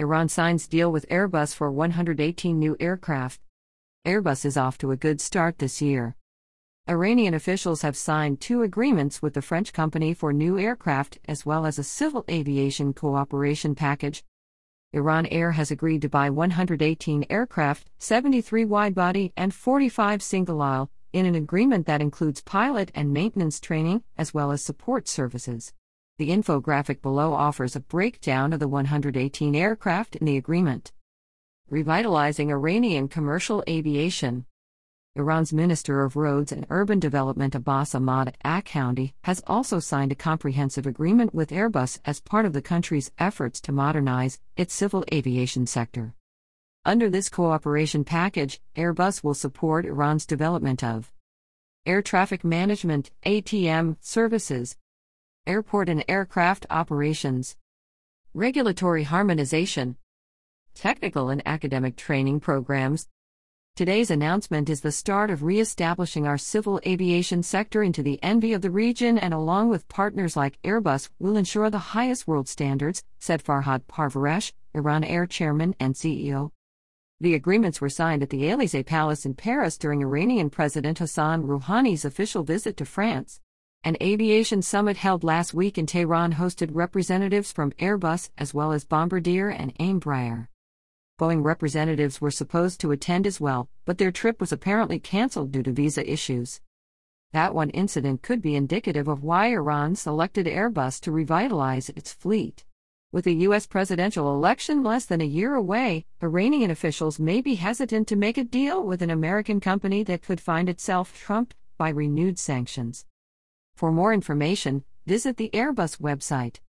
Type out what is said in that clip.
Iran signs deal with Airbus for 118 new aircraft. Airbus is off to a good start this year. Iranian officials have signed 2 agreements with the French company for new aircraft as well as a civil aviation cooperation package. Iran Air has agreed to buy 118 aircraft, 73 wide-body and 45 single-aisle, in an agreement that includes pilot and maintenance training, as well as support services. The infographic below offers a breakdown of the 118 aircraft in the agreement. Revitalizing Iranian commercial aviation. Iran's Minister of Roads and Urban Development Abbas Ahmad Akhondi has also signed a comprehensive agreement with Airbus as part of the country's efforts to modernize its civil aviation sector. Under this cooperation package, Airbus will support Iran's development of air traffic management (ATM) services, airport and aircraft operations, regulatory harmonization, technical and academic training programs. Today's announcement is the start of re-establishing our civil aviation sector into the envy of the region, and along with partners like Airbus, will ensure the highest world standards, said Farhad Parvaresh, Iran Air chairman and CEO. The agreements were signed at the Élysée Palace in Paris during Iranian President Hassan Rouhani's official visit to France. An aviation summit held last week in Tehran hosted representatives from Airbus as well as Bombardier and Embraer. Boeing representatives were supposed to attend as well, but their trip was apparently cancelled due to visa issues. That one incident could be indicative of why Iran selected Airbus to revitalize its fleet. With the U.S. presidential election less than a year away, Iranian officials may be hesitant to make a deal with an American company that could find itself trumped by renewed sanctions. For more information, visit the Airbus website.